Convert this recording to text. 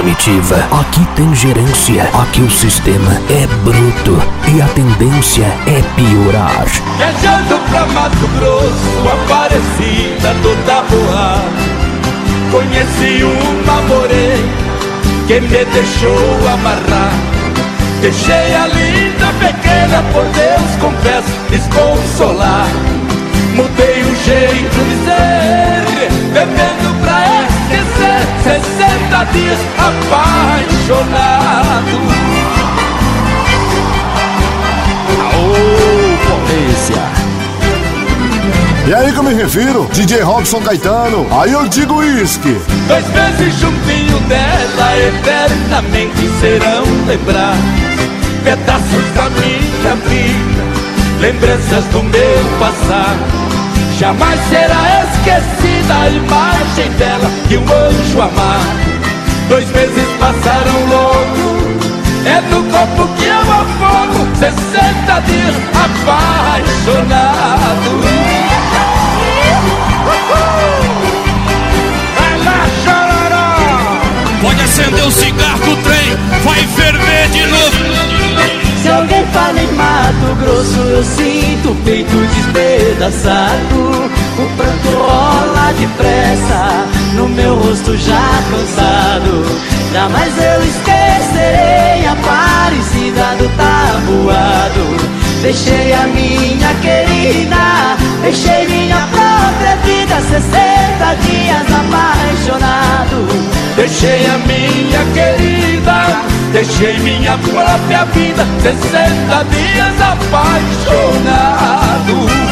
Comitiva. Aqui tem gerência, aqui o sistema é bruto e a tendência é piorar. Viajando pra Mato Grosso, Aparecida do Taboá, conheci uma morena que me deixou amarrar. Deixei a linda pequena, por Deus confesso, desconsolar. Mudei o jeito de ser, bebendo pra esquecer, 60 dias apaixonado. Aô, polícia! E aí que eu me refiro, DJ Robson Caetano, aí eu digo uísque. 2 meses juntinho dela, eternamente serão lembrados. Pedaços da minha vida, lembranças do meu passado. Jamais será esquecida a imagem dela e um anjo amado. 2 meses passaram logo, é no corpo que eu afogo, 60 dias apaixonado. Vai lá, chororó! Pode acender o cigarro que o trem vai ferver de novo. Se alguém fala em Mato Grosso, eu sinto o peito despedaçado. O pranto rola depressa no meu rosto já cansado. Jamais eu esquecerei a Aparecida do Taboado. Deixei a minha querida, deixei minha própria vida, 60 dias apaixonado. Deixei a minha querida, deixei minha própria vida, 60 dias apaixonado.